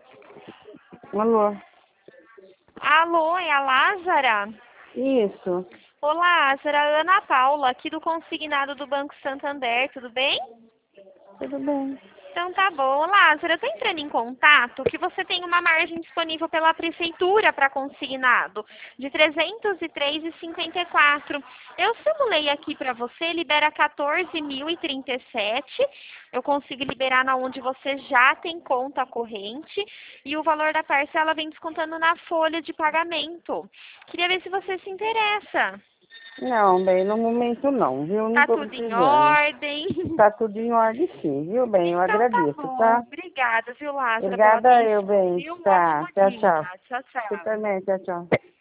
Alô? Alô, é a Lázara? Isso. Olá, Lázara, é Ana Paula, aqui do Consignado do Banco Santander, tudo bem? Tudo bem. Então tá bom. Lázara, eu tô entrando em contato que você tem uma margem disponível pela prefeitura para consignado de R$ 303,54. Eu simulei aqui para você, libera 14.037. Eu consigo liberar na onde você já tem conta corrente e o valor da parcela vem descontando na folha de pagamento. Queria ver se você se interessa. Não, bem, no momento não, viu? Não Tá tô tudo em precisando. ordem? Tá tudo em ordem sim, viu, bem? Eu Então tá agradeço, bom. tá? Obrigada, viu, Lázara, pela Obrigada eu, atenção, bem. viu? Um Tá, ótimo tchau, dia. tchau. Tchau, Você tchau. também, tchau, tchau.